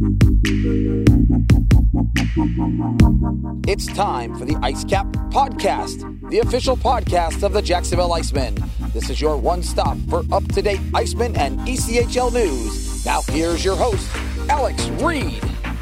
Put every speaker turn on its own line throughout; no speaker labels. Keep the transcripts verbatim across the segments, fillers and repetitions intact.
It's time for the Ice Cap Podcast, the official podcast of the Jacksonville Icemen. This is your one stop for up-to-date Icemen and E C H L news. Now here's your host, Alex Reed.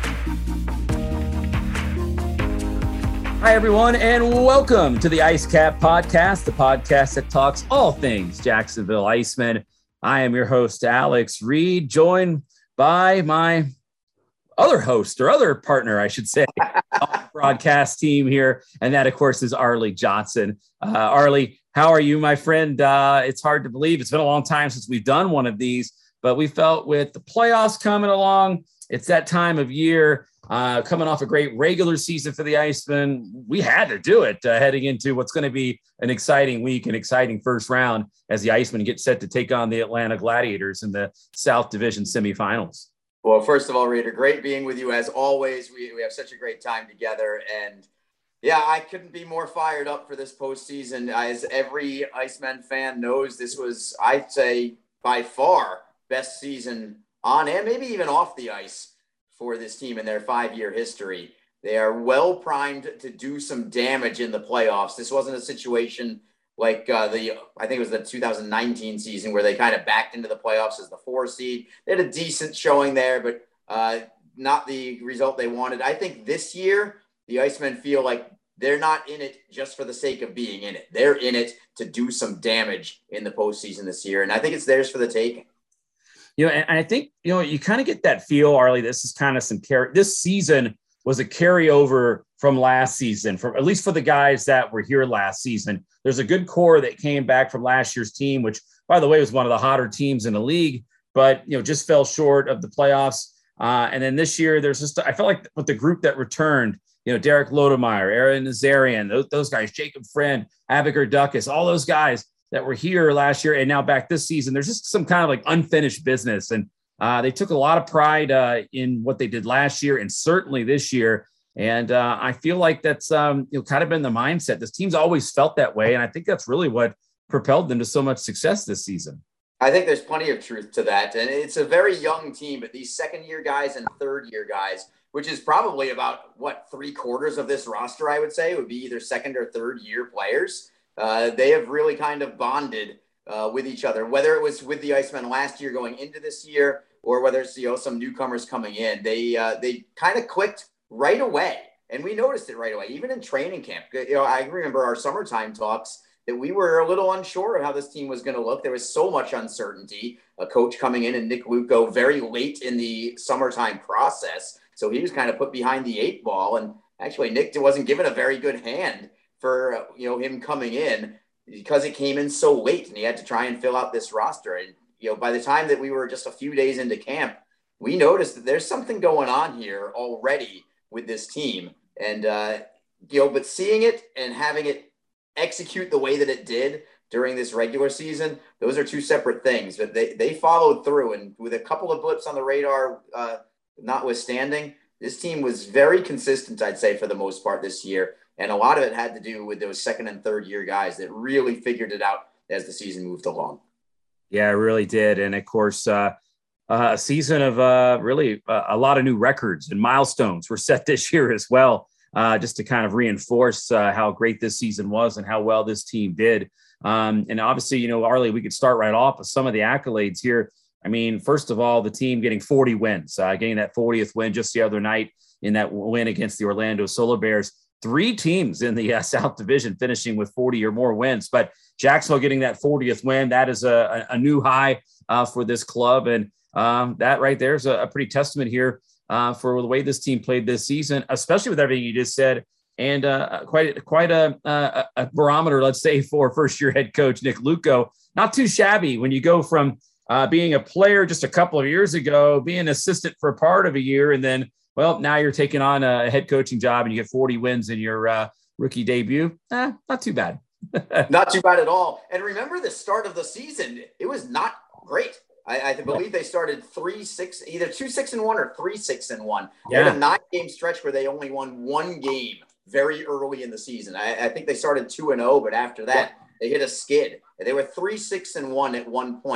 Hi, everyone, and welcome to the Ice Cap Podcast, the podcast that talks all things Jacksonville Icemen. I am your host, Alex Reed, joined by my other host or other partner, I should say, on the broadcast team here. And that, of course, is Arlie Johnson. Uh, Arlie, how are you, my friend? Uh, it's hard to believe. It's been a long time since we've done one of these, but we felt with the playoffs coming along, it's that time of year, uh, coming off a great regular season for the Icemen. We had to do it uh, heading into what's going to be an exciting week, an exciting first round as the Icemen get set to take on the Atlanta Gladiators in the South Division semifinals.
Well, first of all, Reader, great being with you as always. We we have such a great time together. And yeah, I couldn't be more fired up for this postseason. As every Icemen fan knows, this was, I'd say, by far best season on and maybe even off the ice for this team in their five-year history. They are well primed to do some damage in the playoffs. This wasn't a situation like uh, the, I think it was the two thousand nineteen season where they kind of backed into the playoffs as the four seed. They had a decent showing there, but uh, not the result they wanted. I think this year, the Icemen feel like they're not in it just for the sake of being in it. They're in it to do some damage in the postseason this year. And I think it's theirs for the taking.
You know, and I think, you know, you kind of get that feel, Arlie, this is kind of some carry. This season was a carryover from last season, from at least for the guys that were here last season. There's a good core that came back from last year's team, which, by the way, was one of the hotter teams in the league, but, you know, just fell short of the playoffs. Uh, and then this year, there's just, I felt like with the group that returned, you know, Derek Lodemeyer, Aaron Nazarian, those, those guys, Jacob Friend, Abigail Duckus, all those guys that were here last year and now back this season, there's just some kind of like unfinished business. And uh, they took a lot of pride uh, in what they did last year and certainly this year. And uh, I feel like that's um, you know, kind of been the mindset. This team's always felt that way. And I think that's really what propelled them to so much success this season.
I think there's plenty of truth to that. And it's a very young team, but these second year guys and third year guys, which is probably about what, three quarters of this roster, I would say would be either second or third year players. Uh, they have really kind of bonded uh, with each other, whether it was with the Icemen last year going into this year or whether it's, you know, some newcomers coming in. They, uh, they kind of clicked right away. And we noticed it right away, even in training camp. You know, I remember our summertime talks that we were a little unsure of how this team was going to look. There was so much uncertainty. A coach coming in and Nick Luco very late in the summertime process. So he was kind of put behind the eight ball. And actually Nick wasn't given a very good hand for, you know, him coming in because it came in so late and he had to try and fill out this roster. And, you know, by the time that we were just a few days into camp, we noticed that there's something going on here already with this team. And, uh, you know, but seeing it and having it execute the way that it did during this regular season, those are two separate things, but they, they followed through. And with a couple of blips on the radar, uh, notwithstanding, this team was very consistent, I'd say, for the most part this year. And a lot of it had to do with those second and third year guys that really figured it out as the season moved along.
Yeah, it really did. And of course, uh, Uh, a season of uh, really uh, a lot of new records and milestones were set this year as well, uh, just to kind of reinforce uh, how great this season was and how well this team did. Um, and obviously, you know, Arlie, we could start right off with some of the accolades here. I mean, first of all, the team getting forty wins, uh, getting that fortieth win just the other night in that win against the Orlando Solar Bears. Three teams in the uh, South Division finishing with forty or more wins, but Jacksonville getting that fortieth win, that is a, a, a new high uh, for this club. And Um, that right there is a, a pretty testament here uh, for the way this team played this season, especially with everything you just said, and uh, quite quite a, a, a barometer, let's say, for first-year head coach Nick Luco. Not too shabby when you go from uh, being a player just a couple of years ago, being an assistant for a part of a year, and then, well, now you're taking on a head coaching job and you get forty wins in your uh, rookie debut. Eh, not too bad.
Not too bad at all. And remember the start of the season, it was not great. I, I believe they started three, six, either two, six and one or three, six and one. They
Yeah.
had a nine game stretch where they only won one game very early in the season. I, I think they started two and oh, but after that they hit a skid. They were three, six and one at one point.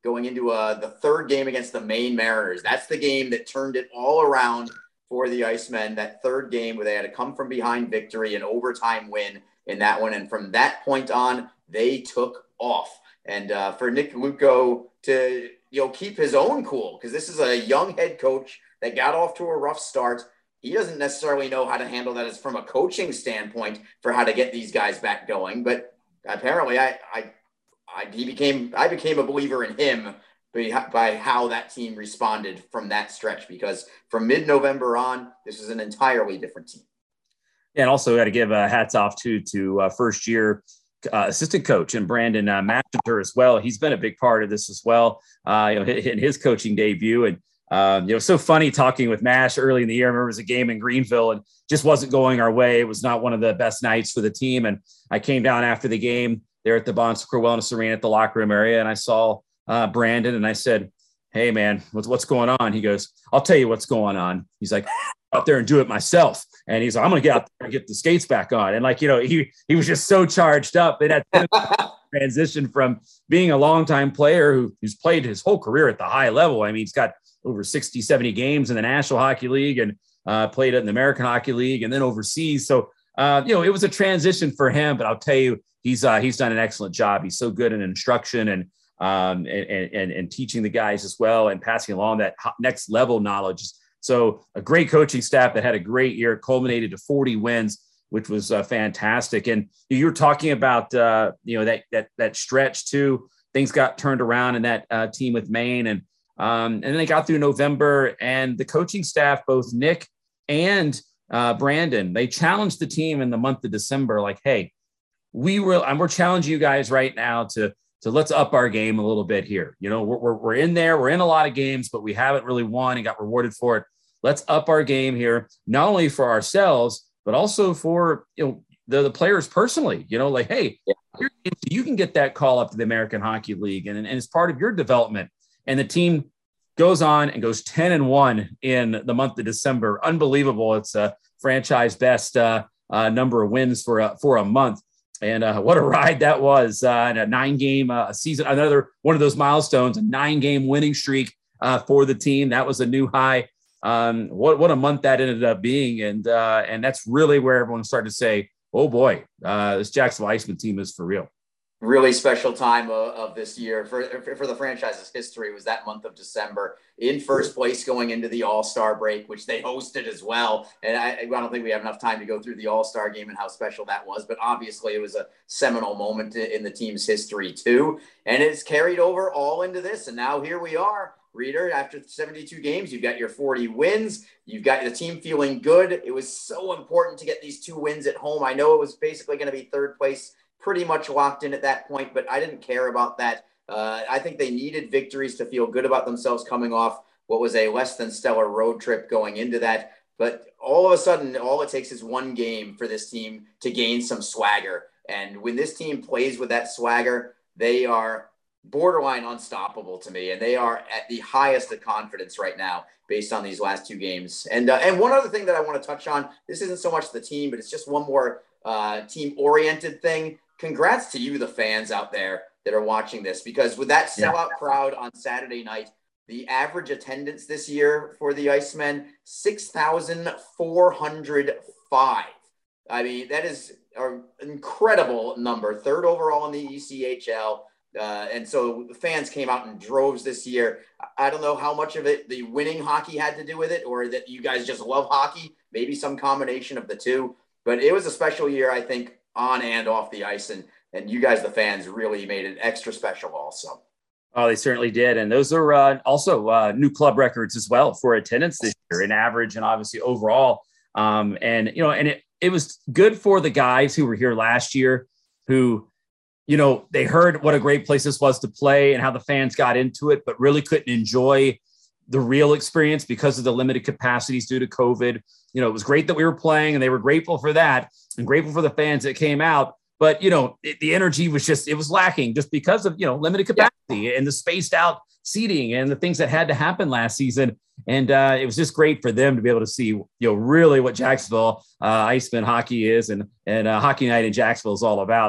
going into uh, the third game against the Maine Mariners. That's the game that turned it all around for the Icemen, that third game where they had a come from behind victory, an overtime win in that one. And from that point on, they took off. And uh, for Nick Luukko to, you know, keep his own cool, because this is a young head coach that got off to a rough start. He doesn't necessarily know how to handle that as from a coaching standpoint for how to get these guys back going. But apparently I, I, I he became, I became a believer in him by, by how that team responded from that stretch, because from mid-November on, this is an entirely different team.
And also got to give uh, hats off to, to uh, first year uh, assistant coach and Brandon uh, Matchinter as well. He's been a big part of this as well, uh, you know, in his coaching debut. And, Um, you know, so funny talking with Mash early in the year. I remember it was a game in Greenville and just wasn't going our way. It was not one of the best nights for the team. And I came down after the game there at the Bon Secours Wellness Arena at the locker room area. And I saw uh, Brandon and I said, "Hey man, what's, what's going on?" He goes, "I'll tell you what's going on." He's like, "Out there and do it myself." And he's like, "I'm going to get out there and get the skates back on." And like, you know, he, he was just so charged up. It had transition from being a longtime player who, who's played his whole career at the high level. I mean, he's got over sixty, seventy games in the National Hockey League and uh, played in the American Hockey League and then overseas. So, uh, you know, it was a transition for him, but I'll tell you, he's uh, he's done an excellent job. He's so good in instruction and, um, and, and, and teaching the guys as well and passing along that next level knowledge. So a great coaching staff that had a great year, culminated to forty wins, which was uh, fantastic. And you were talking about, uh, you know, that, that, that stretch too. Things got turned around in that uh, team with Maine, and Um, and then they got through November, and the coaching staff, both Nick and uh, Brandon, they challenged the team in the month of December, like, "Hey, we will, and we're challenging you guys right now to, to let's up our game a little bit here. You know, we're, we're, we're in there, we're in a lot of games, but we haven't really won and got rewarded for it. Let's up our game here, not only for ourselves, but also for, you know, the, the players personally, you know, like, hey, yeah. you can get that call up to the American Hockey League, and, and it's part of your development." And the team goes on and goes ten and one in the month of December. Unbelievable. It's a franchise best uh, uh, number of wins for a, for a month. And uh, what a ride that was. Uh, and a nine game uh, season, another one of those milestones, a nine game winning streak uh, for the team. That was a new high. Um, what, what a month that ended up being. And, uh, and that's really where everyone started to say, oh boy, uh, this Jacksonville Iceman team is for real.
Really special time of, of this year for, for the franchise's history was that month of December, in first place going into the All-Star break, which they hosted as well. And I, I don't think we have enough time to go through the All-Star game and how special that was, but obviously it was a seminal moment in the team's history too. And it's carried over all into this. And now here we are, Reader, after seventy-two games, you've got your forty wins. You've got the team feeling good. It was so important to get these two wins at home. I know it was basically going to be third place, pretty much locked in at that point, but I didn't care about that. Uh, I think they needed victories to feel good about themselves coming off what was a less than stellar road trip going into that. But all of a sudden, all it takes is one game for this team to gain some swagger. And when this team plays with that swagger, they are borderline unstoppable to me. And they are at the highest of confidence right now based on these last two games. And, uh, and one other thing that I want to touch on, this isn't so much the team, but it's just one more uh, team-oriented thing. Congrats to you, the fans out there that are watching this, because with that sellout yeah. crowd on Saturday night, the average attendance this year for the Icemen, six thousand four hundred five. I mean, that is an incredible number, third overall in the E C H L. Uh, and so the fans came out in droves this year. I don't know how much of it the winning hockey had to do with it, or that you guys just love hockey, maybe some combination of the two. But it was a special year, I think, on and off the ice. And, and you guys, the fans, really made it extra special also.
Oh, they certainly did. And those are uh, also uh, new club records as well for attendance this year in average and obviously overall. Um, and, you know, and it, it was good for the guys who were here last year who, you know, they heard what a great place this was to play and how the fans got into it, but really couldn't enjoy the real experience because of the limited capacities due to COVID. You know, it was great that we were playing and they were grateful for that and grateful for the fans that came out. But, you know, it, the energy was just, it was lacking just because of, you know, limited capacity yeah. and the spaced out seating and the things that had to happen last season. And uh, it was just great for them to be able to see, you know, really what Jacksonville uh, Iceman hockey is and, and uh, Hockey Night in Jacksonville is all about.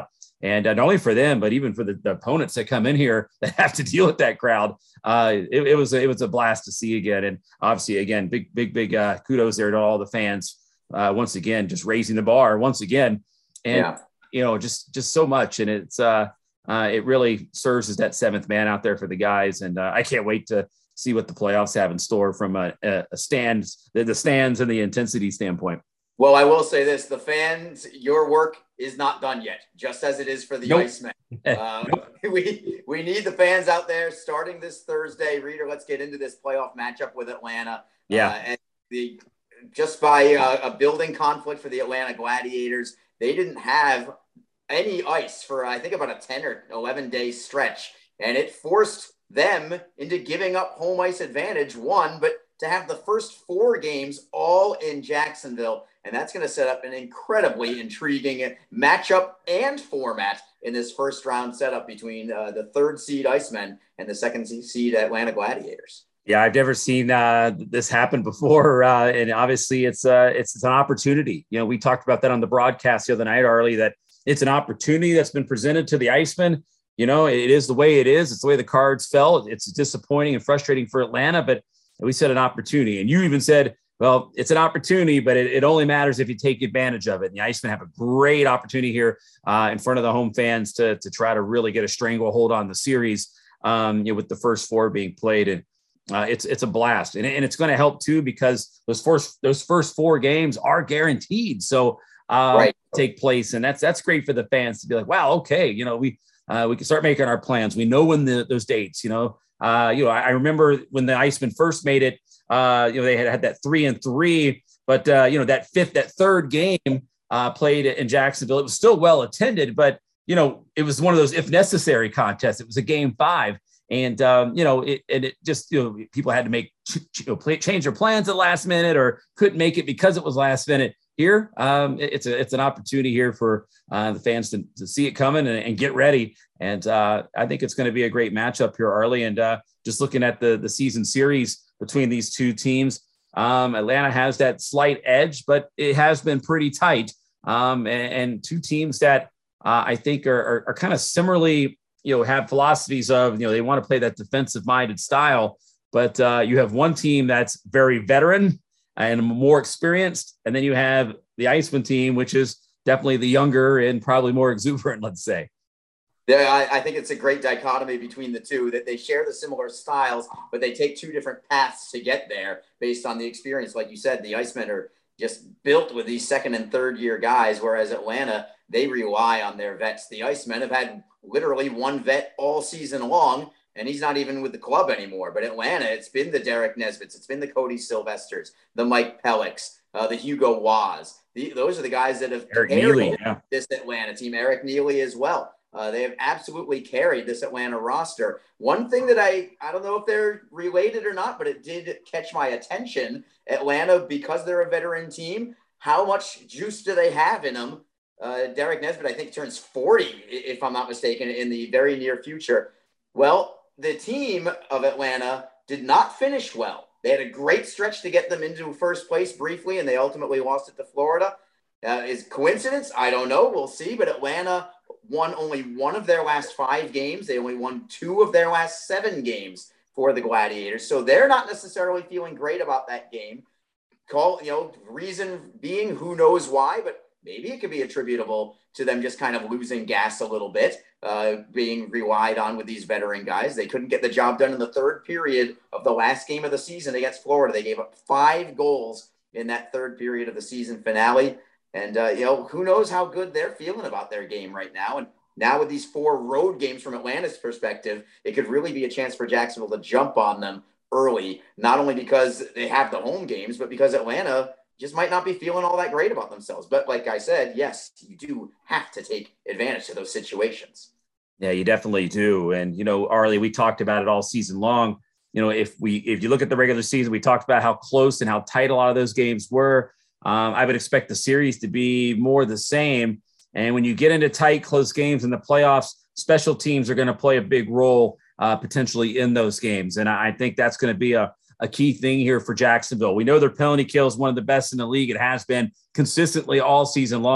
And uh, not only for them, but even for the, the opponents that come in here that have to deal with that crowd. Uh, it, it was a, it was a blast to see again. And obviously, again, big, big, big uh, kudos there to all the fans. Uh, once again, just raising the bar once again. And, yeah. you know, just just so much. And it's uh, uh, it really serves as that seventh man out there for the guys. And uh, I can't wait to see what the playoffs have in store from a, a stands, the, the stands and the intensity standpoint.
Well, I will say this, the fans, your work is not done yet, just as it is for the nope. Icemen. Um, nope. we, we need the fans out there starting this Thursday. Reader, let's get into this playoff matchup with Atlanta.
Yeah.
Uh, and the just by uh, a building conflict for the Atlanta Gladiators, they didn't have any ice for, I think, about a ten or eleven day stretch. And it forced them into giving up home ice advantage, one, but to have the first four games all in Jacksonville. And that's going to set up an incredibly intriguing matchup and format in this first round setup between uh, the third seed Icemen and the second seed Atlanta Gladiators.
Yeah, I've never seen uh, this happen before. Uh, and obviously it's, uh, it's, it's an opportunity. You know, we talked about that on the broadcast the other night, Arlie, that it's an opportunity that's been presented to the Icemen. You know, it is the way it is. It's the way the cards fell. It's disappointing and frustrating for Atlanta, but we said an opportunity. And you even said, well, it's an opportunity, but it, it only matters if you take advantage of it. And the Icemen have a great opportunity here uh, in front of the home fans to, to try to really get a stranglehold on the series um, you know, with the first four being played. And uh, it's it's a blast. And, and it's going to help, too, because those first, those first four games are guaranteed. So uh,
right.
take place. And that's that's great for the fans to be like, wow, okay, you know, we uh, we can start making our plans. We know when the, those dates, you know. Uh, you know, I, I remember when the Icemen first made it, uh, you know, they had had that three and three, but, uh, you know, that fifth, that third game uh, played in Jacksonville. It was still well attended, but, you know, it was one of those if necessary contests. It was a game five. And, um, you know, it, and it just, you know, people had to make, you know, play, change their plans at last minute or couldn't make it because it was last minute. Here, um, it, it's a it's an opportunity here for uh, the fans to, to see it coming and, and get ready. And uh, I think it's going to be a great matchup here, Arlie. And uh, just looking at the the season series between these two teams, um, Atlanta has that slight edge, but it has been pretty tight. Um, and, and two teams that uh, I think are, are, are kind of similarly, you know, have philosophies of, you know, they want to play that defensive minded style. But uh, you have one team that's very veteran and more experienced. And then you have the Icemen team, which is definitely the younger and probably more exuberant, let's say.
Yeah, I, I think it's a great dichotomy between the two, that they share the similar styles, but they take two different paths to get there based on the experience. Like you said, the Icemen are just built with these second and third year guys, whereas Atlanta, they rely on their vets. The Icemen have had literally one vet all season long, and he's not even with the club anymore. But Atlanta, it's been the Derek Nesbitts, it's been the Cody Sylvesters, the Mike Pellics, uh, the Hugo Waz. The, those are the guys that have
Eric
carried
Neely, yeah.
this Atlanta team. Eric Neely as well. Uh, they have absolutely carried this Atlanta roster. One thing that I, I don't know if they're related or not, but it did catch my attention. Atlanta, because they're a veteran team, how much juice do they have in them? Uh, Derek Nesbitt, I think, turns forty, if I'm not mistaken, in the very near future. Well, the team of Atlanta did not finish well. They had a great stretch to get them into first place briefly, and they ultimately lost it to Florida. Uh, is coincidence? I don't know. We'll see. But Atlanta won only one of their last five games. They only won two of their last seven games for the Gladiators. So they're not necessarily feeling great about that game. Call, you know, reason being, who knows why, but maybe it could be attributable to them just kind of losing gas a little bit, uh, being relied on with these veteran guys. They couldn't get the job done in the third period of the last game of the season against Florida. They gave up five goals in that third period of the season finale. And, uh, you know, who knows how good they're feeling about their game right now. And now with these four road games from Atlanta's perspective, it could really be a chance for Jacksonville to jump on them early, not only because they have the home games, but because Atlanta just might not be feeling all that great about themselves. But like I said, yes, you do have to take advantage of those situations.
Yeah, you definitely do. And, you know, Arlie, we talked about it all season long. You know, if we, if you look at the regular season, we talked about how close and how tight a lot of those games were. Um, I would expect the series to be more the same. And when you get into tight, close games in the playoffs, special teams are going to play a big role uh, potentially in those games. And I think that's going to be a, a key thing here for Jacksonville. We know their penalty kill is one of the best in the league. It has been consistently all season long.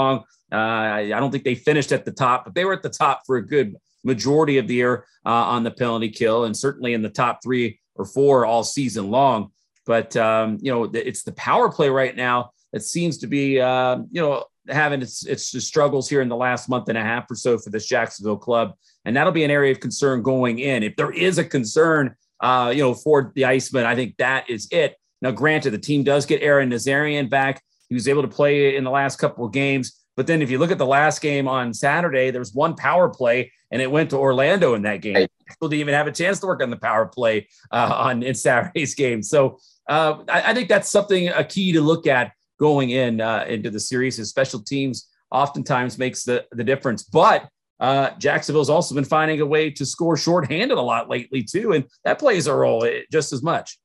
Uh, I, I don't think they finished at the top, but they were at the top for a good majority of the year uh, on the penalty kill, and certainly in the top three or four all season long. But, um, you know, it's the power play right now that seems to be, uh, you know, having its, its struggles here in the last month and a half or so for this Jacksonville club. And that'll be an area of concern going in. If there is a concern, uh, you know, for the Icemen, I think that is it. Now, granted, the team does get Aaron Nazarian back. He was able to play in the last couple of games. But then if you look at the last game on Saturday, there was one power play, and it went to Orlando in that game. Right. People didn't even have a chance to work on the power play uh, on in Saturday's game. So uh, I, I think that's something, a key to look at going in uh, into the series. His special teams oftentimes makes the, the difference. But uh, Jacksonville's also been finding a way to score shorthanded a lot lately too, and that plays a role just as much.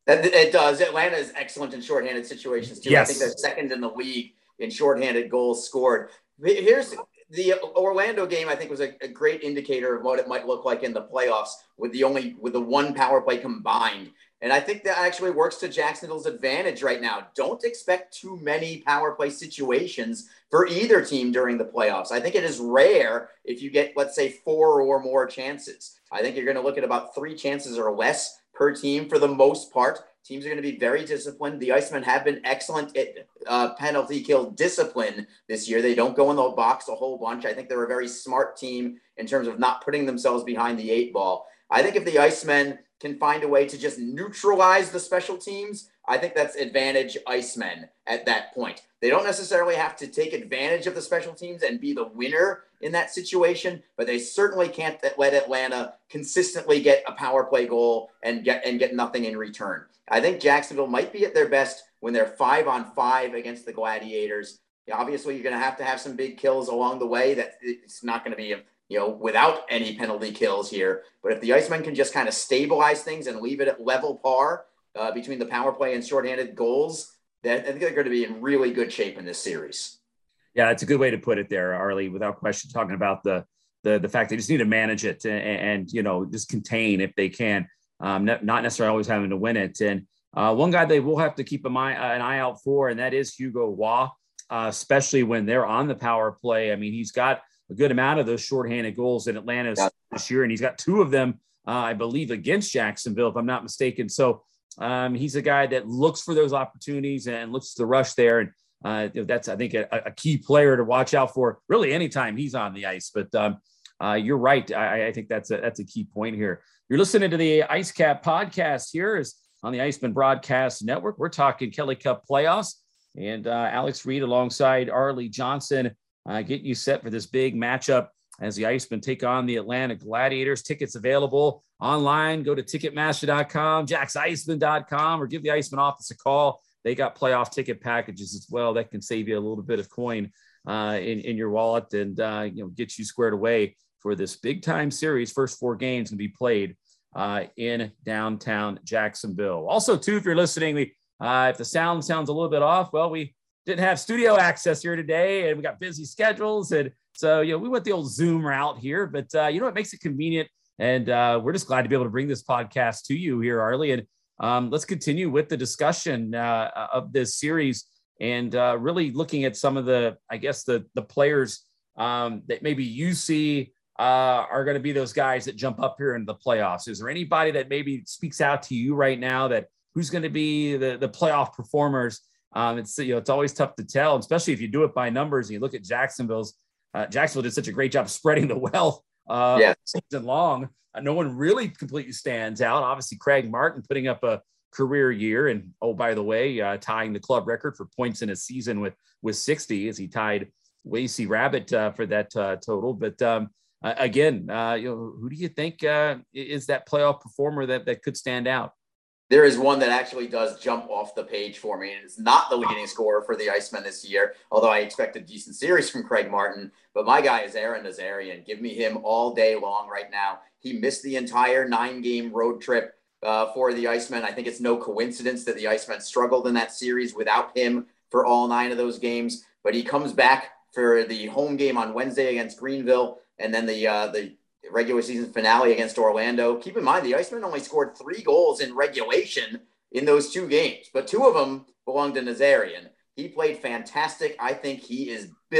It does. Atlanta is excellent in shorthanded situations too.
Yes.
I think they're second in the league in shorthanded goals scored. Here's the Orlando game. I think was a, a great indicator of what it might look like in the playoffs with the only with the one power play combined. And I think that actually works to Jacksonville's advantage right now. Don't expect too many power play situations for either team during the playoffs. I think it is rare if you get, let's say, four or more chances. I think you're going to look at about three chances or less per team for the most part. Teams are going to be very disciplined. The Icemen have been excellent at uh, penalty kill discipline this year. They don't go in the box a whole bunch. I think they're a very smart team in terms of not putting themselves behind the eight ball. I think if the Icemen can find a way to just neutralize the special teams, I think that's advantage Icemen at that point. They don't necessarily have to take advantage of the special teams and be the winner in that situation, but they certainly can't let Atlanta consistently get a power play goal and get and get nothing in return. I think Jacksonville might be at their best when they're five on five against the Gladiators. Obviously, you're going to have to have some big kills along the way. That it's not going to be a you know, without any penalty kills here. But if the Icemen can just kind of stabilize things and leave it at level par uh, between the power play and shorthanded goals, then I think they're going to be in really good shape in this series.
Yeah, it's a good way to put it there, Arlie, without question, talking about the the the fact they just need to manage it and, and you know, just contain if they can, um, not, not necessarily always having to win it. And uh, one guy they will have to keep an eye, an eye out for, and that is Hugo Waugh, uh, especially when they're on the power play. I mean, he's got a good amount of those shorthanded goals in Atlanta yeah. this year, and he's got two of them, uh, I believe, against Jacksonville, if I'm not mistaken. So um, he's a guy that looks for those opportunities and looks to rush there, and uh, that's, I think, a, a key player to watch out for, really, anytime he's on the ice. But um, uh, you're right. I, I think that's a, that's a key point here. You're listening to the Ice Cap podcast here is on the Iceman Broadcast Network. We're talking Kelly Cup playoffs, and uh, Alex Reed alongside Arlie Johnson Uh, get you set for this big matchup as the Icemen take on the Atlanta Gladiators. Tickets available online. Go to ticketmaster dot com, jacks iceman dot com, or give the Iceman office a call. They got playoff ticket packages as well that can save you a little bit of coin uh, in, in your wallet and uh, you know, get you squared away for this big time series. First four games can be played uh, in downtown Jacksonville. Also, too, if you're listening, we, uh, if the sound sounds a little bit off, well, we didn't have studio access here today, and we got busy schedules. And so, you know, we went the old Zoom route here, but, uh, you know, it makes it convenient. And uh, we're just glad to be able to bring this podcast to you here, Arlie. And um, let's continue with the discussion uh, of this series and uh, really looking at some of the, I guess, the, the players um, that maybe you see uh, are going to be those guys that jump up here into the playoffs. Is there anybody that maybe speaks out to you right now that who's going to be the, the playoff performers? Um, it's, you know, it's always tough to tell, especially if you do it by numbers and you look at Jacksonville's, uh, Jacksonville did such a great job spreading the wealth uh, yeah. season long. Uh, no one really completely stands out. Obviously, Craig Martin putting up a career year, and oh, by the way, uh, tying the club record for points in a season with with sixty as he tied Lacey Rabbit uh, for that uh, total. But um, uh, again, uh, you know, who do you think uh, is that playoff performer that that could stand out?
There is one that actually does jump off the page for me, and it's not the leading scorer for the Icemen this year, although I expect a decent series from Craig Martin. But my guy is Aaron Nazarian. Give me him all day long right now. He missed the entire nine-game road trip uh, for the Icemen. I think it's no coincidence that the Icemen struggled in that series without him for all nine of those games. But he comes back for the home game on Wednesday against Greenville, and then the uh, the regular season finale against Orlando. Keep in mind, the Icemen only scored three goals in regulation in those two games, but two of them belonged to Nazarian. He played fantastic. I think he is built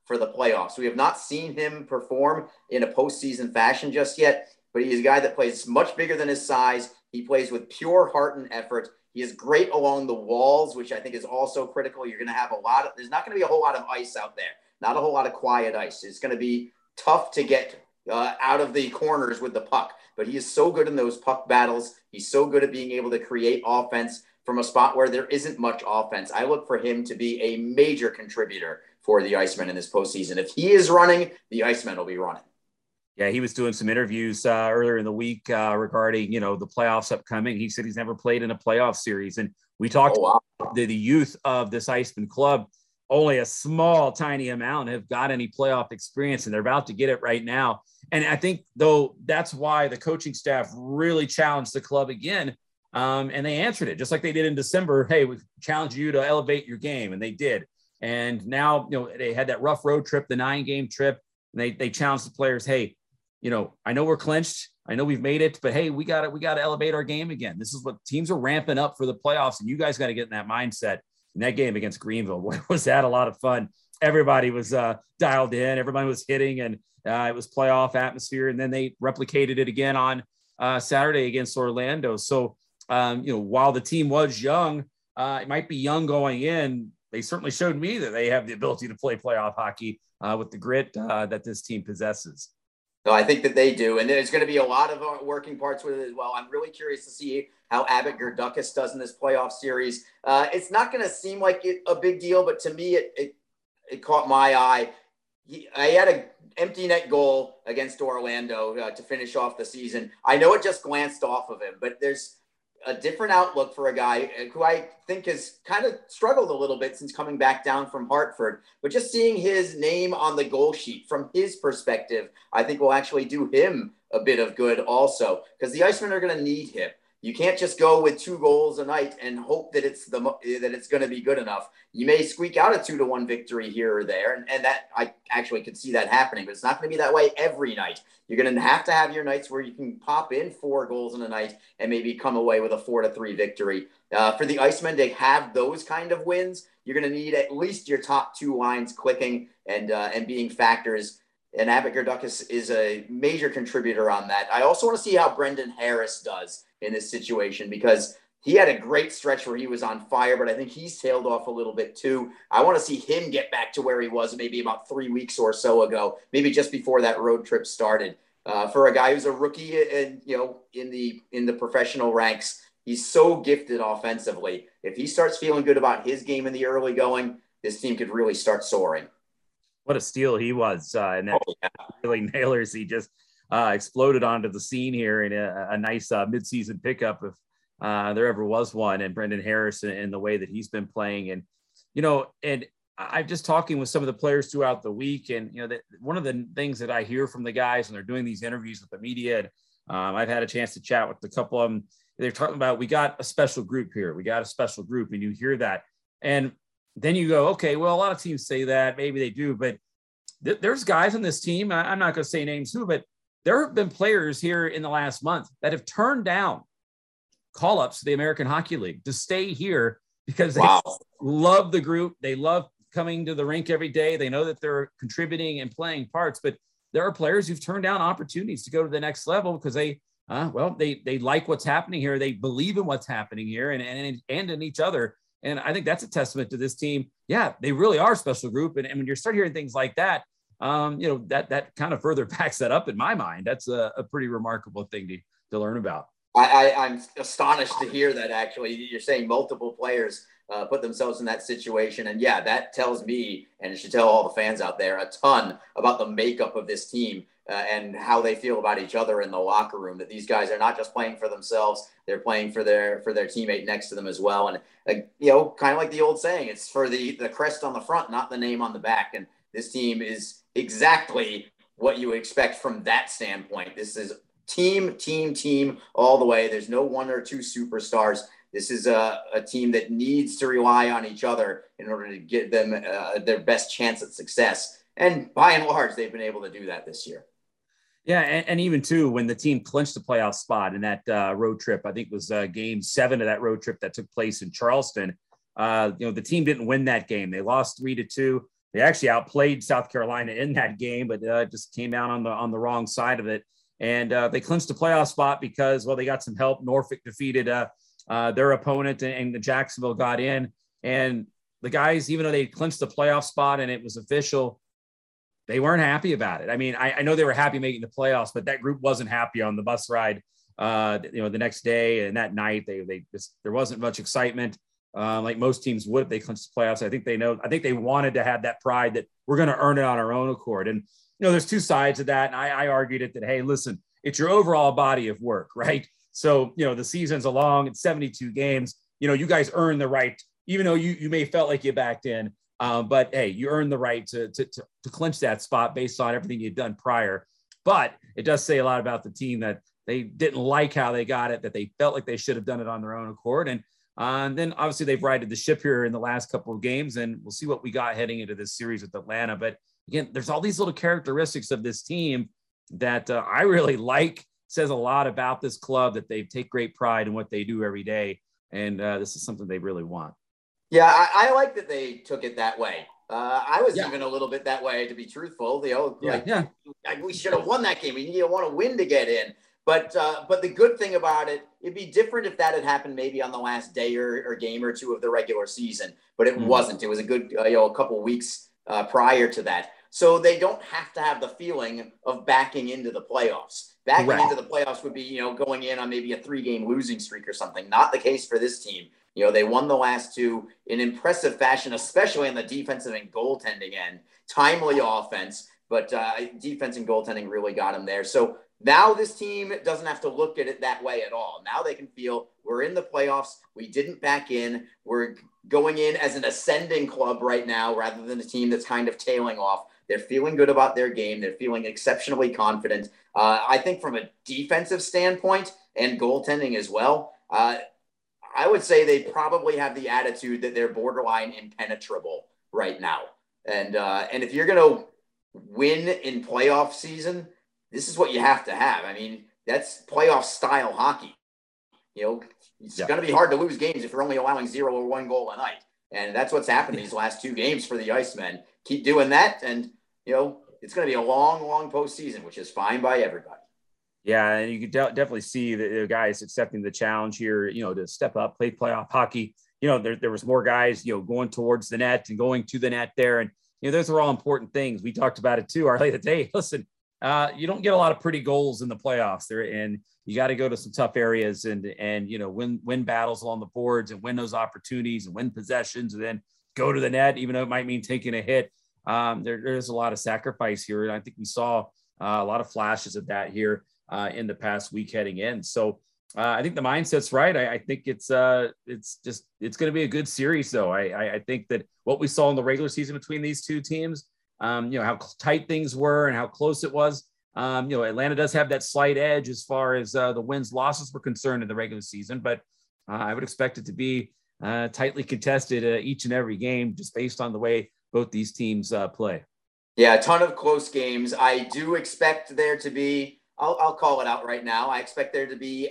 for the playoffs. We have not seen him perform in a postseason fashion just yet, but he is a guy that plays much bigger than his size. He plays with pure heart and effort. He is great along the walls, which I think is also critical. You're going to have a lot of, there's not going to be a whole lot of ice out there, not a whole lot of quiet ice. It's going to be tough to get uh, out of the corners with the puck, but he is so good in those puck battles. He's so good at being able to create offense from a spot where there isn't much offense. I look for him to be a major contributor for the Icemen in this postseason. If he is running, the Icemen will be running.
Yeah, he was doing some interviews uh, earlier in the week uh, regarding, you know, the playoffs upcoming. He said he's never played in a playoff series. And we talked oh, wow. about the, the youth of this Iceman club. Only a small, tiny amount have got any playoff experience, and they're about to get it right now. And I think, though, that's why the coaching staff really challenged the club again. Um, and they answered it just like they did in December. Hey, we challenge you to elevate your game. And they did. And now, you know, they had that rough road trip, the nine game trip. And they, they challenged the players. Hey, you know, I know we're clinched. I know we've made it, but hey, we got to, we got to elevate our game again. This is what teams are ramping up for the playoffs. And you guys got to get in that mindset. And that game against Greenville, boy, was that a lot of fun. Everybody was uh, dialed in. Everybody was hitting, and uh, it was playoff atmosphere. And then they replicated it again on uh, Saturday against Orlando. So, um, you know, while the team was young, uh, it might be young going in. They certainly showed me that they have the ability to play playoff hockey uh, with the grit uh, that this team possesses.
No, I think that they do. And there's going to be a lot of working parts with it as well. I'm really curious to see how Abbott Gerdukis does in this playoff series. Uh, it's not going to seem like it, a big deal, but to me, it it, it caught my eye. He, I had an empty net goal against Orlando uh, to finish off the season. I know it just glanced off of him, but there's a different outlook for a guy who I think has kind of struggled a little bit since coming back down from Hartford. But just seeing his name on the goal sheet from his perspective, I think will actually do him a bit of good also, because the Icemen are going to need him. You can't just go with two goals a night and hope that it's the that it's going to be good enough. You may squeak out a two to one victory here or there, and, and that I actually could see that happening, but it's not going to be that way every night. You're going to have to have your nights where you can pop in four goals in a night and maybe come away with a four to three victory. Uh, for the Icemen to have those kind of wins, you're going to need at least your top two lines clicking and uh, and being factors. And Abbott Gerdukis is a major contributor on that. I also want to see how Brendan Harris does in this situation, because he had a great stretch where he was on fire, but I think he's tailed off a little bit too. I want to see him get back to where he was maybe about three weeks or so ago, maybe just before that road trip started. Uh, for a guy who's a rookie and, you know, in the, in the professional ranks, he's so gifted offensively. If he starts feeling good about his game in the early going, this team could really start soaring.
What a steal he was. Uh, and that
oh, yeah.
really nailers. He just uh, exploded onto the scene here in a, a nice uh, midseason pickup, if uh, there ever was one. And Brendan Harris in, in the way that he's been playing. And, you know, and I'm just talking with some of the players throughout the week. And, you know, that one of the things that I hear from the guys when they're doing these interviews with the media, and um, I've had a chance to chat with a couple of them. They're talking about, we got a special group here. We got a special group. And you hear that. And then you go, okay, well, a lot of teams say that, maybe they do, but th- there's guys on this team. I- I'm not going to say names who, but there have been players here in the last month that have turned down call-ups to the American Hockey League to stay here because they wow. love the group. They love coming to the rink every day. They know that they're contributing and playing parts, but there are players who've turned down opportunities to go to the next level because they, uh, well, they they like what's happening here. They believe in what's happening here and, and, and in each other. And I think that's a testament to this team. Yeah, they really are a special group. And, and when you start hearing things like that, um, you know, that that kind of further backs that up in my mind. That's a, a pretty remarkable thing to, to learn about.
I, I, I'm astonished to hear that, actually. You're saying multiple players uh, put themselves in that situation. And, yeah, that tells me, and it should tell all the fans out there, a ton about the makeup of this team uh, and how they feel about each other in the locker room, that these guys are not just playing for themselves. They're playing for their for their teammate next to them as well. And, uh, you know, kind of like the old saying, it's for the, the crest on the front, not the name on the back. And this team is exactly what you expect from that standpoint. This is team, team, team all the way. There's no one or two superstars. This is a, a team that needs to rely on each other in order to get them uh, their best chance at success. And by and large, they've been able to do that this year.
Yeah, and, and even, too, when the team clinched the playoff spot in that uh, road trip, I think it was uh, game seven of that road trip that took place in Charleston, uh, you know, the team didn't win that game. They lost three to two. they actually outplayed South Carolina in that game, but uh, just came out on the on the wrong side of it. And uh, they clinched a playoff spot because, well, they got some help. Norfolk defeated uh, uh, their opponent, and, and the Jacksonville got in. And the guys, even though they clinched the playoff spot and it was official, they weren't happy about it. I mean, I, I know they were happy making the playoffs, but that group wasn't happy on the bus ride. Uh, you know, the next day and that night, they they just there wasn't much excitement. Uh, like most teams would if they clinched the playoffs. I think they know. I think they wanted to have that pride that we're going to earn it on our own accord. And you know, there's two sides of that. And I, I argued it that, hey, listen, it's your overall body of work, right? So you know, the season's long. It's seventy-two games. You know, you guys earn the right, even though you you may felt like you backed in. Um, but hey, you earned the right to, to to to clinch that spot based on everything you'd done prior. But it does say a lot about the team that they didn't like how they got it, that they felt like they should have done it on their own accord. And, uh, and then obviously they've righted the ship here in the last couple of games, and we'll see what we got heading into this series with Atlanta. But again, there's all these little characteristics of this team that uh, I really like. Says a lot about this club, that they take great pride in what they do every day. And uh, this is something they really want.
Yeah, I, I like that they took it that way. Uh, I was
yeah.
even a little bit that way, to be truthful. You know,
yeah,
like,
yeah.
like we should have won that game. We need to want to win to get in. But uh, but the good thing about it, it'd be different if that had happened maybe on the last day or, or game or two of the regular season. But it mm. wasn't. It was a good uh, you know a couple weeks uh, prior to that. So they don't have to have the feeling of backing into the playoffs. Backing right. into the playoffs would be, you know, going in on maybe a three-game losing streak or something. Not the case for this team. You know, they won the last two in impressive fashion, especially on the defensive and goaltending end. Timely offense, but uh, defense and goaltending really got them there. So now this team doesn't have to look at it that way at all. Now they can feel we're in the playoffs. We didn't back in. We're going in as an ascending club right now rather than a team that's kind of tailing off. They're feeling good about their game. They're feeling exceptionally confident. Uh, I think from a defensive standpoint and goaltending as well, uh, I would say they probably have the attitude that they're borderline impenetrable right now. And uh, and if you're going to win in playoff season, this is what you have to have. I mean, that's playoff style hockey. You know, it's yeah. going to be hard to lose games if you're only allowing zero or one goal a night. And that's what's happened these last two games for the Icemen. Keep doing that, and, you know, it's going to be a long, long postseason, which is fine by everybody.
Yeah, and you can de- definitely see the, the guys accepting the challenge here, you know, to step up, play playoff hockey. You know, there, there was more guys, you know, going towards the net and going to the net there. And, you know, those are all important things. We talked about it too, Arlie, today. Listen, uh, you don't get a lot of pretty goals in the playoffs there, and you got to go to some tough areas and, and, you know, win, win battles along the boards and win those opportunities and win possessions and then go to the net, even though it might mean taking a hit. Um, there, there's a lot of sacrifice here. And I think we saw uh, a lot of flashes of that here uh, in the past week heading in. So uh, I think the mindset's right. I, I think it's uh, it's just, it's going to be a good series though. I, I, I think that what we saw in the regular season between these two teams, um, you know, how tight things were and how close it was. Um, you know, Atlanta does have that slight edge as far as uh, the wins, losses were concerned in the regular season, but uh, I would expect it to be uh, tightly contested uh, each and every game, just based on the way both these teams uh, play.
Yeah, a ton of close games. I do expect there to be, I'll, I'll call it out right now. I expect there to be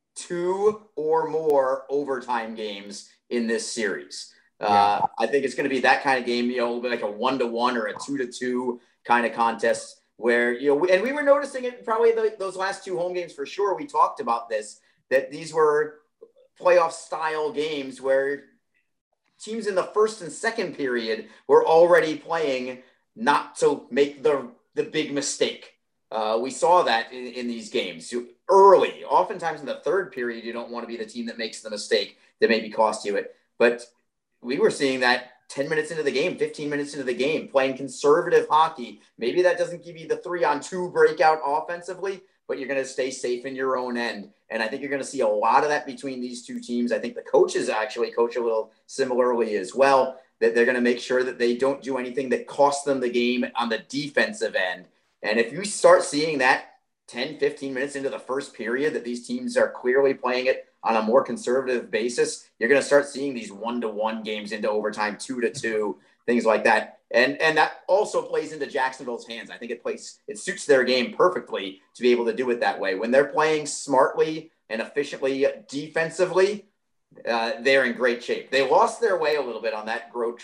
two or more overtime games in this series. Uh, yeah. I think it's going to be that kind of game, you know, like a one to one or a two to two kind of contest where, you know, and we were noticing it probably the, those last two home games for sure. We talked about this, that these were playoff style games where teams in the first and second period were already playing not to make the, the big mistake. Uh, we saw that in, in these games early. Oftentimes in the third period, you don't want to be the team that makes the mistake that maybe cost you it. But we were seeing that ten minutes into the game, fifteen minutes into the game, playing conservative hockey. Maybe that doesn't give you the three on two breakout offensively, but you're going to stay safe in your own end. And I think you're going to see a lot of that between these two teams. I think the coaches actually coach a little similarly as well, that they're going to make sure that they don't do anything that costs them the game on the defensive end. And if you start seeing that ten, fifteen minutes into the first period, that these teams are clearly playing it on a more conservative basis, you're going to start seeing these one-to-one games into overtime, two to two, things like that. And and that also plays into Jacksonville's hands. I think it plays, it suits their game perfectly to be able to do it that way. When they're playing smartly and efficiently defensively, uh, they're in great shape. They lost their way a little bit on that road trip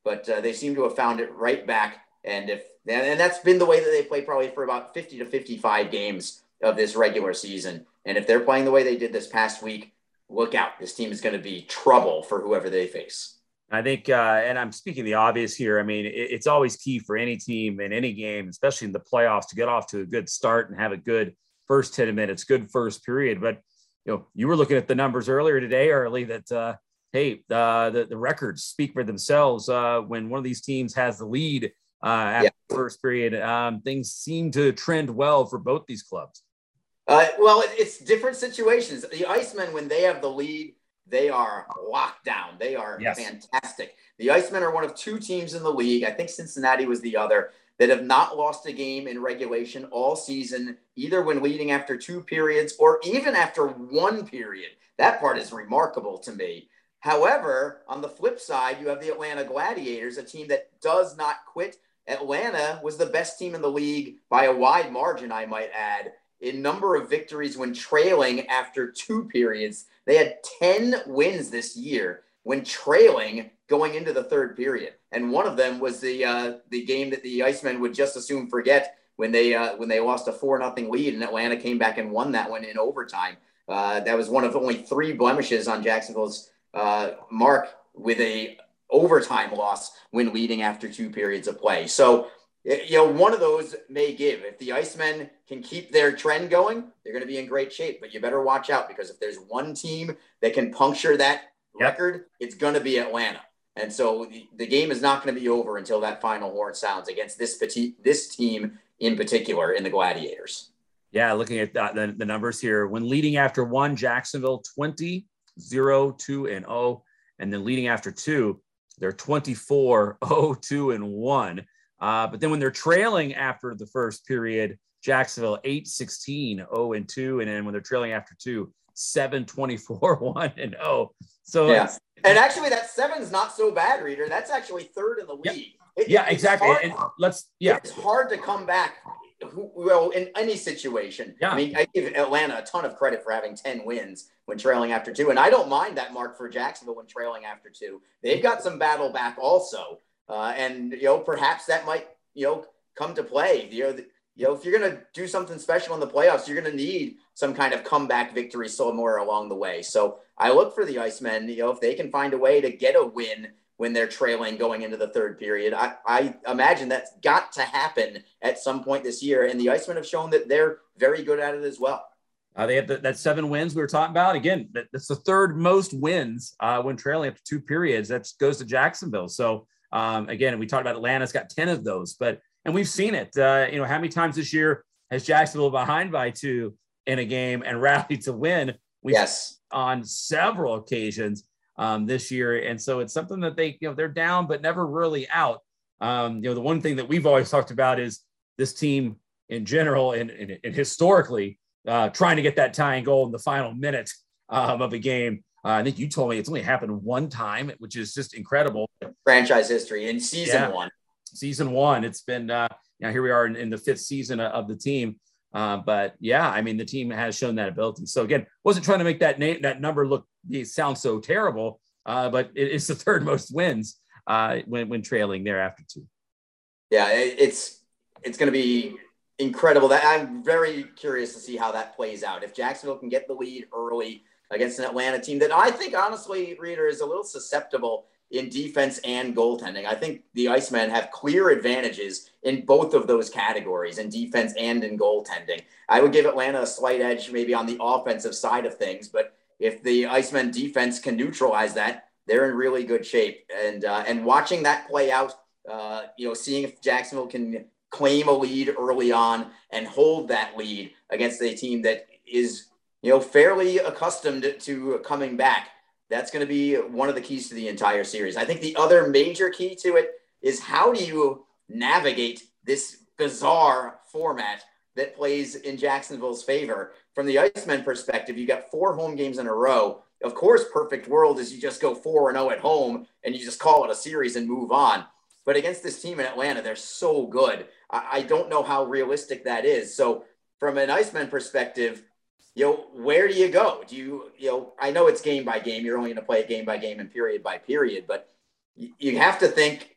but uh, they seem to have found it right back. And if and that's been the way that they play probably for about fifty to fifty-five games of this regular season. And if they're playing the way they did this past week, look out. This team is going to be trouble for whoever they face.
I think, uh, and I'm speaking the obvious here. I mean, it, it's always key for any team in any game, especially in the playoffs, to get off to a good start and have a good first ten minutes, good first period. But, you know, you were looking at the numbers earlier today, Early, that, uh, hey, uh, the, the records speak for themselves. Uh, when one of these teams has the lead uh, after yeah. the first period, um, things seem to trend well for both these clubs.
Uh, well, it, it's different situations. The Icemen, when they have the lead, they are locked down. They are yes. fantastic. The Icemen are one of two teams in the league. I think Cincinnati was the other, that have not lost a game in regulation all season, either when leading after two periods or even after one period. That part is remarkable to me. However, on the flip side, you have the Atlanta Gladiators, a team that does not quit. Atlanta was the best team in the league by a wide margin, I might add, in number of victories when trailing after two periods. They had ten wins this year when trailing going into the third period. And one of them was the uh, the game that the Icemen would just as soon forget when they uh, when they lost a four nothing lead, and Atlanta came back and won that one in overtime. Uh, that was one of only three blemishes on Jacksonville's uh, mark with a overtime loss when leading after two periods of play. So, you know, one of those may give. If the Icemen can keep their trend going, they're going to be in great shape. But you better watch out, because if there's one team that can puncture that yep. record, it's going to be Atlanta. And so the, the game is not going to be over until that final horn sounds against this petite, this team in particular in the Gladiators.
Yeah, looking at that, the, the numbers here. When leading after one, Jacksonville twenty, zero, two, and oh. And then leading after two, they're twenty-four, oh, two, and one. Uh, but then when they're trailing after the first period, Jacksonville eight, sixteen, oh, and two. And then when they're trailing after two, seven, twenty-four, one, and oh. So
yeah. It's, and actually that seven's not so bad, Reader. That's actually third in the league.
Yeah,
it,
yeah exactly.
Hard,
and let's, yeah.
It's hard to come back, well, in any situation.
Yeah.
I mean, I give Atlanta a ton of credit for having ten wins when trailing after two. And I don't mind that mark for Jacksonville when trailing after two. They've got some battle back also. Uh, and, you know, perhaps that might, you know, come to play. You know, the, you know, if you're going to do something special in the playoffs, you're going to need some kind of comeback victory somewhere along the way. So I look for the Icemen, you know, if they can find a way to get a win when they're trailing going into the third period. I, I imagine that's got to happen at some point this year. And the Icemen have shown that they're very good at it as well.
Uh, they have the, that seven wins we were talking about. Again, that, that's the third most wins uh, when trailing after two periods. That goes to Jacksonville. So, Um, again, we talked about Atlanta's got ten of those, but, and we've seen it, uh, you know, how many times this year has Jacksonville behind by two in a game and rallied to win? We've
yes.
on several occasions um, this year. And so it's something that they, you know, they're down, but never really out. Um, you know, the one thing that we've always talked about is this team in general and, and, and historically uh, trying to get that tying goal in the final minute um, of a game. Uh, I think you told me it's only happened one time, which is just incredible.
Franchise history in season
yeah.
one.
Season one. It's been, uh, you know, here we are in, in the fifth season of the team. Uh, but yeah, I mean, the team has shown that ability. So again, wasn't trying to make that name, that number look, sound so terrible, uh, but it, it's the third most wins uh, when, when trailing there after two.
Yeah, it, it's, it's going to be incredible. That I'm very curious to see how that plays out. If Jacksonville can get the lead early against an Atlanta team that I think, honestly, Reader, is a little susceptible in defense and goaltending. I think the Icemen have clear advantages in both of those categories, in defense and in goaltending. I would give Atlanta a slight edge maybe on the offensive side of things, but if the Icemen defense can neutralize that, they're in really good shape. And uh, and watching that play out, uh, you know, seeing if Jacksonville can claim a lead early on and hold that lead against a team that is, you know, fairly accustomed to coming back, that's going to be one of the keys to the entire series. I think the other major key to it is how do you navigate this bizarre format that plays in Jacksonville's favor? From the Icemen perspective, you got four home games in a row. Of course, perfect world is you just go four and oh at home and you just call it a series and move on. But against this team in Atlanta, they're so good. I, I don't know how realistic that is. So from an Icemen perspective, you know, where do you go? Do you, you know, I know it's game by game. You're only going to play it game by game and period by period, but you have to think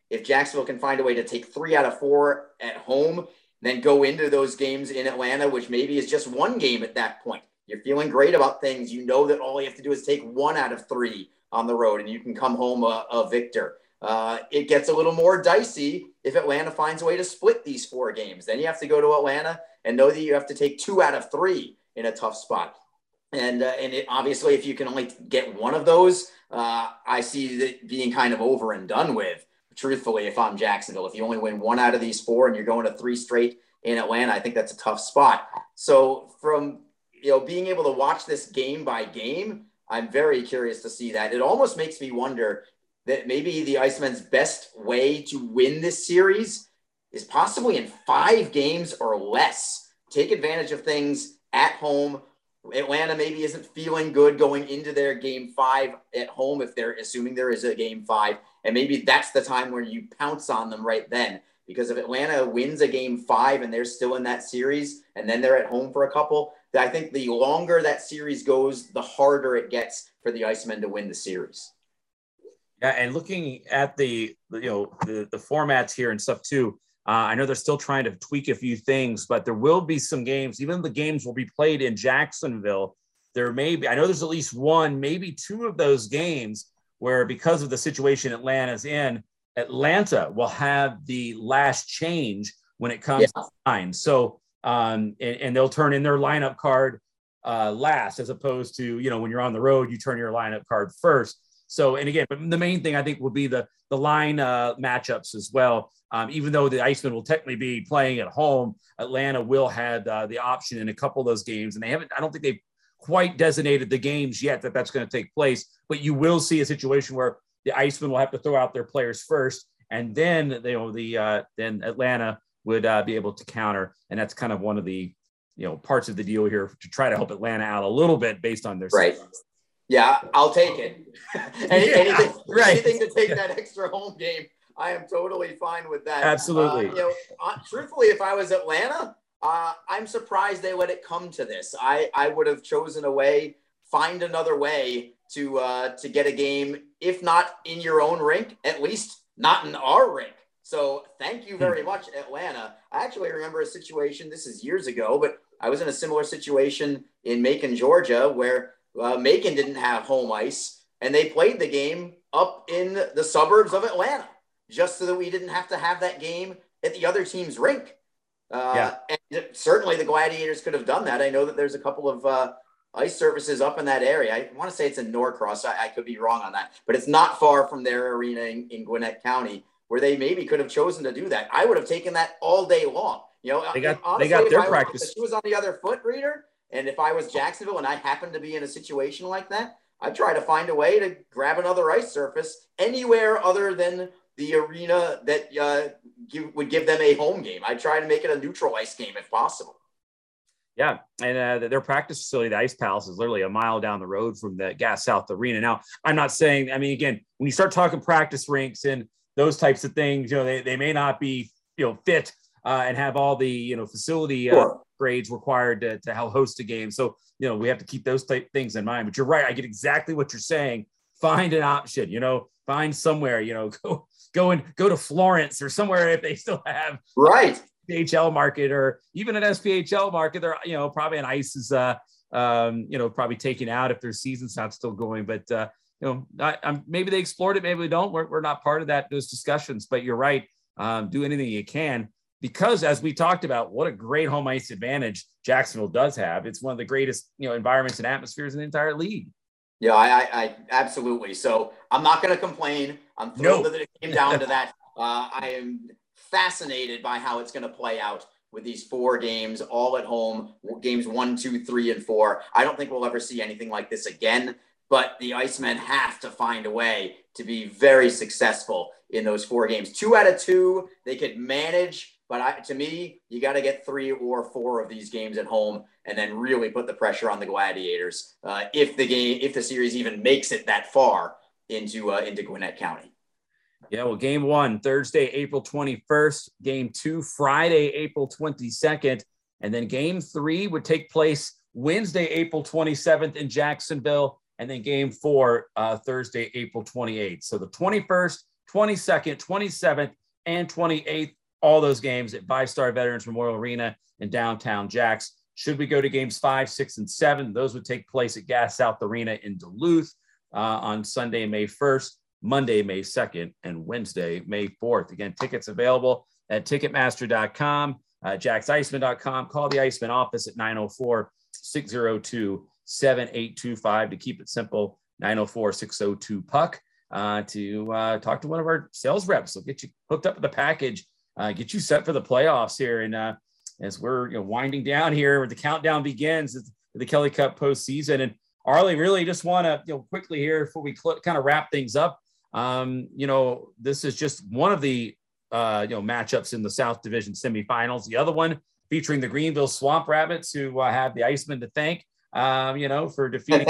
if Jacksonville can find a way to take three out of four at home, then go into those games in Atlanta, which maybe is just one game at that point. You're feeling great about things. You know that all you have to do is take one out of three on the road and you can come home a, a victor. Uh, it gets a little more dicey if Atlanta finds a way to split these four games. Then you have to go to Atlanta and know that you have to take two out of three in a tough spot. And uh, and it, obviously, if you can only get one of those, uh, I see that being kind of over and done with. Truthfully, if I'm Jacksonville, if you only win one out of these four and you're going to three straight in Atlanta, I think that's a tough spot. So from you know being able to watch this game by game, I'm very curious to see that. It almost makes me wonder that maybe the Icemen's best way to win this series is possibly in five games or less. Take advantage of things at home. Atlanta maybe isn't feeling good going into their game five at home if they're assuming there is a game five. And maybe that's the time where you pounce on them right then. Because if Atlanta wins a game five and they're still in that series and then they're at home for a couple, I think the longer that series goes, the harder it gets for the Icemen to win the series.
Yeah, and looking at the, you know, the, the formats here and stuff too, Uh, I know they're still trying to tweak a few things, but there will be some games, even the games will be played in Jacksonville. There may be, I know there's at least one, maybe two of those games where because of the situation Atlanta's in, Atlanta will have the last change when it comes yeah. to time. So, um, and, and they'll turn in their lineup card uh, last, as opposed to, you know, when you're on the road, you turn your lineup card first. So, and again, but the main thing I think will be the, the line uh, matchups as well. Um, even though the Icemen will technically be playing at home, Atlanta will have uh, the option in a couple of those games. And they haven't, I don't think they've quite designated the games yet that that's going to take place, but you will see a situation where the Icemen will have to throw out their players first. And then, you know, the, uh, then Atlanta would uh, be able to counter. And that's kind of one of the, you know, parts of the deal here to try to help Atlanta out a little bit based on their
right. Season. Yeah, I'll take it. Any,
yeah,
anything,
right.
anything to take that extra home game. I am totally fine with that.
Absolutely.
Uh, you know, uh, truthfully, if I was Atlanta, uh, I'm surprised they let it come to this. I, I would have chosen a way, find another way to uh, to get a game, if not in your own rink, at least not in our rink. So thank you very much, Atlanta. I actually remember a situation, this is years ago, but I was in a similar situation in Macon, Georgia, where uh, Macon didn't have home ice, and they played the game up in the suburbs of Atlanta, just so that we didn't have to have that game at the other team's rink. Uh, yeah. And certainly the Gladiators could have done that. I know that there's a couple of uh, ice surfaces up in that area. I want to say it's in Norcross. I, I could be wrong on that, but it's not far from their arena in, in Gwinnett County, where they maybe could have chosen to do that. I would have taken that all day long. You know,
they got,
honestly,
they got their
if I
practice.
Was, if she was on the other foot, Reader, and if I was Jacksonville and I happened to be in a situation like that, I'd try to find a way to grab another ice surface anywhere other than the arena that uh, give, would give them a home game. I try to make it a neutral ice game if possible.
Yeah, and uh, their practice facility, the Ice Palace, is literally a mile down the road from the Gas South Arena. Now, I'm not saying, I mean, again, when you start talking practice rinks and those types of things, you know, they, they may not be, you know, fit uh, and have all the, you know, facility uh, sure. grades required to, to host a game. So, you know, we have to keep those type things in mind. But you're right. I get exactly what you're saying. Find an option, you know, find somewhere, you know, go go and go to Florence or somewhere if they still have
right
S P H L market, or even an S P H L market. They're, you know, probably an ice is, uh, um, you know, probably taken out if their season's not still going. But, uh, you know, I, I'm, maybe they explored it, maybe they don't. We're, we're not part of that, those discussions. But you're right. Um, do anything you can, because as we talked about, what a great home ice advantage Jacksonville does have. It's one of the greatest, you know, environments and atmospheres in the entire league.
Yeah, I, I, I absolutely. So I'm not going to complain. I'm thrilled
no.
that it came down to that. Uh, I am fascinated by how it's going to play out with these four games all at home, games one, two, three, and four. I don't think we'll ever see anything like this again, but the Icemen have to find a way to be very successful in those four games. Two out of two, they could manage. But I, to me, you got to get three or four of these games at home and then really put the pressure on the Gladiators uh, if the game, if the series even makes it that far into uh, into Gwinnett County.
Yeah, well, game one, Thursday, April twenty-first. Game two, Friday, April twenty-second. And then game three would take place Wednesday, April twenty-seventh in Jacksonville. And then game four, uh, Thursday, April twenty-eighth. So the twenty-first, twenty-second, twenty-seventh, and twenty-eighth. All those games at Five Star Veterans Memorial Arena in downtown Jax. Should we go to games five, six, and seven, those would take place at Gas South Arena in Duluth uh, on Sunday, May first, Monday, May second, and Wednesday, May fourth. Again, tickets available at Ticketmaster dot com, uh, Jax Iceman dot com. Call the Iceman office at nine oh four, six oh two, seven eight two five to keep it simple, nine oh four, six oh two, puck, uh, to uh, talk to one of our sales reps. They'll get you hooked up with the package, uh, get you set for the playoffs here. And uh, as we're you know, winding down here, where the countdown begins, the Kelly Cup postseason. And Arlie, really just want to, you know, quickly here before we cl- kind of wrap things up, um, you know, this is just one of the, uh, you know, matchups in the South Division semifinals. The other one featuring the Greenville Swamp Rabbits, who uh, have the Icemen to thank, um, you know, for defeating.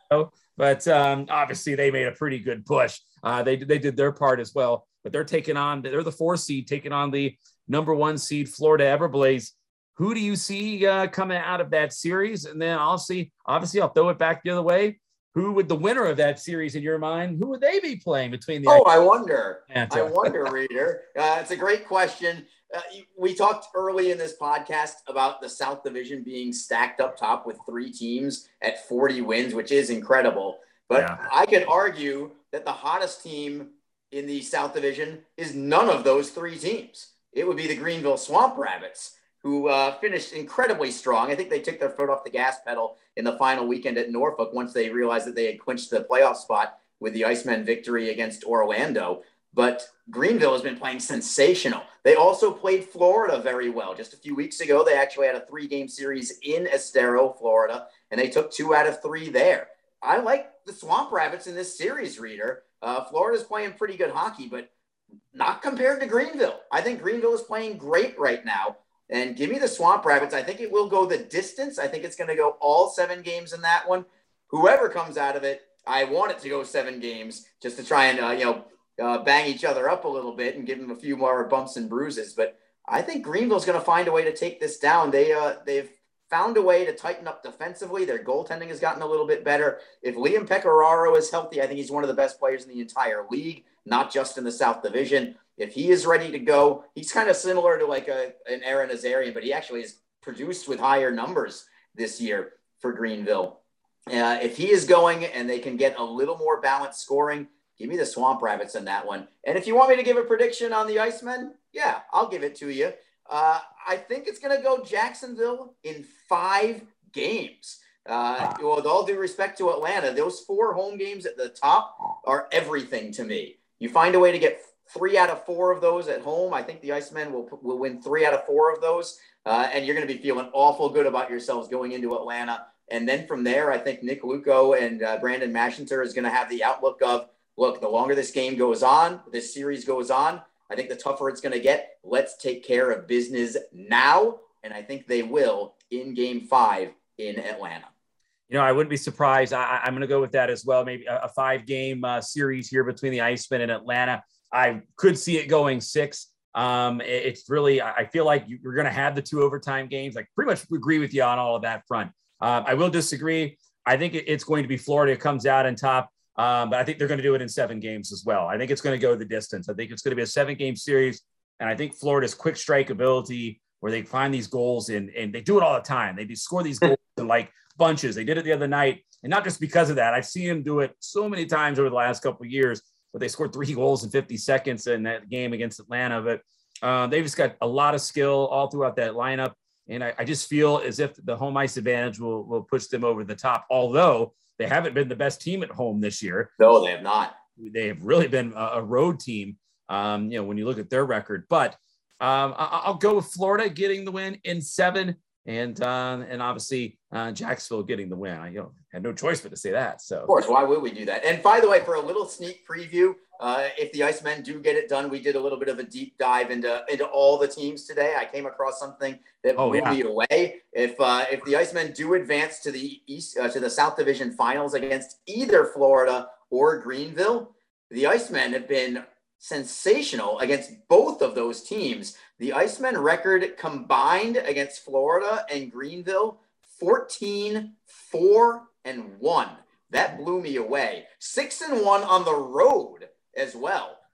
But um, obviously they made a pretty good push. Uh, they, they did their part as well, but they're taking on, they're the four seed, taking on the number one seed Florida Everblades. Who do you see uh, coming out of that series? And then I'll see, obviously I'll throw it back the other way. Who would the winner of that series in your mind, who would they be playing between the?
Oh, I wonder. I wonder, Reader. Uh, it's a great question. Uh, we talked early in this podcast about the South Division being stacked up top with three teams at forty wins, which is incredible. But yeah. I could argue that the hottest team in the South Division is none of those three teams. It would be the Greenville Swamp Rabbits, who uh, finished incredibly strong. I think they took their foot off the gas pedal in the final weekend at Norfolk once they realized that they had clinched the playoff spot with the Icemen victory against Orlando. But Greenville has been playing sensational. They also played Florida very well. Just a few weeks ago, they actually had a three-game series in Estero, Florida, and they took two out of three there. I like the Swamp Rabbits in this series, Reader. Uh, Florida's playing pretty good hockey, but not compared to Greenville. I think Greenville is playing great right now. And give me the Swamp Rabbits. I think it will go the distance. I think it's going to go all seven games in that one. Whoever comes out of it, I want it to go seven games just to try and, uh, you know, uh, bang each other up a little bit and give them a few more bumps and bruises. But I think Greenville's going to find a way to take this down. They, uh, they've found a way to tighten up defensively. Their goaltending has gotten a little bit better. If Liam Pecoraro is healthy, I think he's one of the best players in the entire league, not just in the South Division. If he is ready to go, he's kind of similar to like a, an Aaron Azarian, but he actually has produced with higher numbers this year for Greenville. Uh, if he is going and they can get a little more balanced scoring, give me the Swamp Rabbits in that one. And if you want me to give a prediction on the Icemen, yeah, I'll give it to you. Uh, I think it's going to go Jacksonville in five games. Uh, with all due respect to Atlanta, those four home games at the top are everything to me. You find a way to get three out of four of those at home. I think the Icemen will will win three out of four of those. Uh, and you're going to be feeling awful good about yourselves going into Atlanta. And then from there, I think Nick Luco and uh, Brandon Mashinter is going to have the outlook of, look, the longer this game goes on, this series goes on, I think the tougher it's going to get. Let's take care of business now. And I think they will in game five in Atlanta.
You know, I wouldn't be surprised. I, I'm going to go with that as well. Maybe a, a five-game uh, series here between the Icemen and Atlanta. I could see it going six. Um, it, it's really, I feel like you're going to have the two overtime games. I pretty much agree with you on all of that front. Uh, I will disagree. I think it, it's going to be Florida comes out on top, um, but I think they're going to do it in seven games as well. I think it's going to go the distance. I think it's going to be a seven-game series, and I think Florida's quick strike ability where they find these goals, and, and they do it all the time. They score these goals in like bunches. They did it the other night, and not just because of that. I've seen them do it so many times over the last couple of years. But they scored three goals in fifty seconds in that game against Atlanta. But uh, they've just got a lot of skill all throughout that lineup. And I, I just feel as if the home ice advantage will, will push them over the top, although they haven't been the best team at home this year.
No, they have not.
They have really been a, a road team, um, you know, when you look at their record. But um, I, I'll go with Florida getting the win in seven. And uh, and obviously uh, Jacksonville getting the win. I you know, had no choice but to say that. So
of course, why would we do that? And by the way, for a little sneak preview, uh, if the Icemen do get it done, we did a little bit of a deep dive into into all the teams today. I came across something that
oh,
blew
yeah.
me away. If uh, if the Icemen do advance to the East uh, to the South Division Finals against either Florida or Greenville, the Icemen have been sensational against both of those teams. The Icemen record combined against Florida and Greenville, fourteen, four, and one. That blew me away. Six and one on the road as well.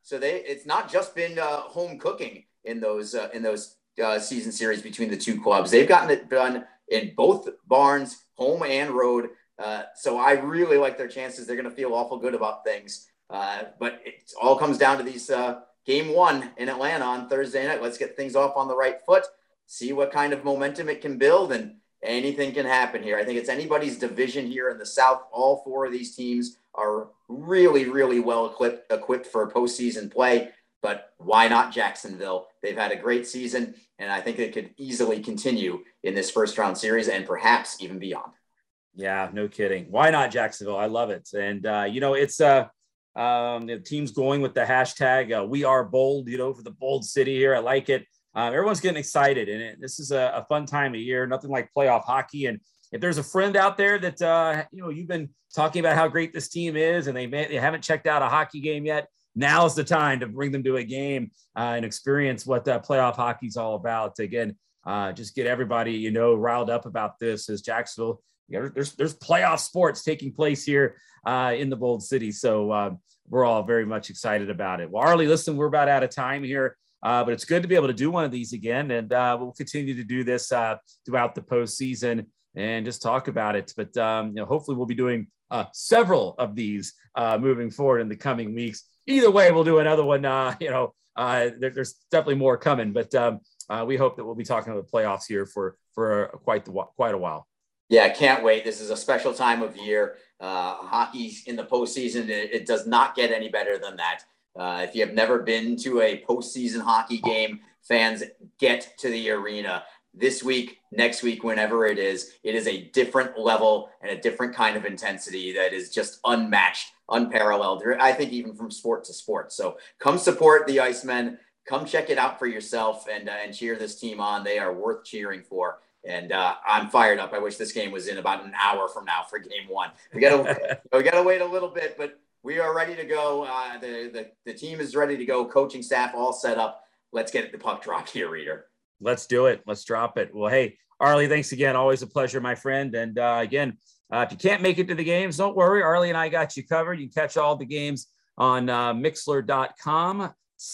So they it's not just been uh, home cooking in those uh, in those uh, season series between the two clubs. They've gotten it done in both barns, home and road. Uh, so I really like their chances. They're going to feel awful good about things. Uh, but it all comes down to these uh, game one in Atlanta on Thursday night. Let's get things off on the right foot, see what kind of momentum it can build, and anything can happen here. I think it's anybody's division here in the South. All four of these teams are really, really well equipped, equipped for postseason play. But why not Jacksonville? They've had a great season, and I think it could easily continue in this first round series and perhaps even beyond.
Yeah, no kidding. Why not Jacksonville? I love it. And, uh, you know, it's uh, um, the team's going with the hashtag uh, We Are Bold, you know, for the bold city here. I like it. Um, everyone's getting excited, and it, this is a, a fun time of year, nothing like playoff hockey. And if there's a friend out there that, uh, you know, you've been talking about how great this team is and they, may, they haven't checked out a hockey game yet, now's the time to bring them to a game uh, and experience what uh, playoff hockey is all about. Again, uh, just get everybody, you know, riled up about this as Jacksonville. You know, there's, there's playoff sports taking place here uh, in the Bold City. So uh, we're all very much excited about it. Well, Arlie, listen, we're about out of time here. Uh, but it's good to be able to do one of these again, and uh, we'll continue to do this uh, throughout the postseason and just talk about it. But um, you know, hopefully, we'll be doing uh, several of these uh, moving forward in the coming weeks. Either way, we'll do another one. Uh, you know, uh, there, there's definitely more coming, but um, uh, we hope that we'll be talking about playoffs here for for quite the quite a while.
Yeah, can't wait. This is a special time of year. Uh, hockey in the postseason, it, it does not get any better than that. Uh, if you have never been to a postseason hockey game, fans, get to the arena this week, next week, whenever it is. It is a different level and a different kind of intensity that is just unmatched, unparalleled, I think even from sport to sport. So come support the Icemen. Come check it out for yourself and, uh, and cheer this team on. They are worth cheering for. And uh, I'm fired up. I wish this game was in about an hour from now for game one. We gotta we gotta wait a little bit, but we are ready to go. Uh, the, the, the team is ready to go. Coaching staff all set up. Let's get the puck drop here, Reader.
Let's do it. Let's drop it. Well, hey, Arlie, thanks again. Always a pleasure, my friend. And uh, again, uh, if you can't make it to the games, don't worry. Arlie and I got you covered. You can catch all the games on uh, Mixler.com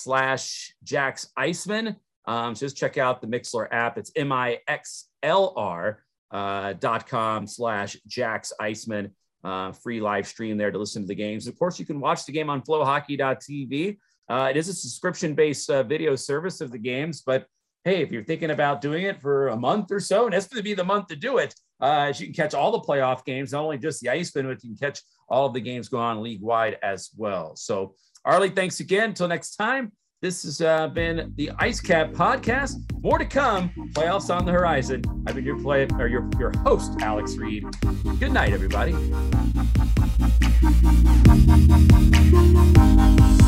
slash Jax Iceman. Um, so just check out the Mixler app. It's M I X L R uh, dot com slash Jax Iceman. Uh, free live stream there to listen to the games. Of course, you can watch the game on flow hockey dot t v. Uh, it is a subscription-based uh, video service of the games, but hey, if you're thinking about doing it for a month or so, and it's going to be the month to do it, uh, you can catch all the playoff games, not only just the Icemen, but you can catch all of the games going on league-wide as well. So, Arlie, thanks again. Until next time, this has uh, been the Ice Cap Podcast. More to come. Playoffs on the horizon. I've been your play or your your host, Alex Reed. Good night, everybody.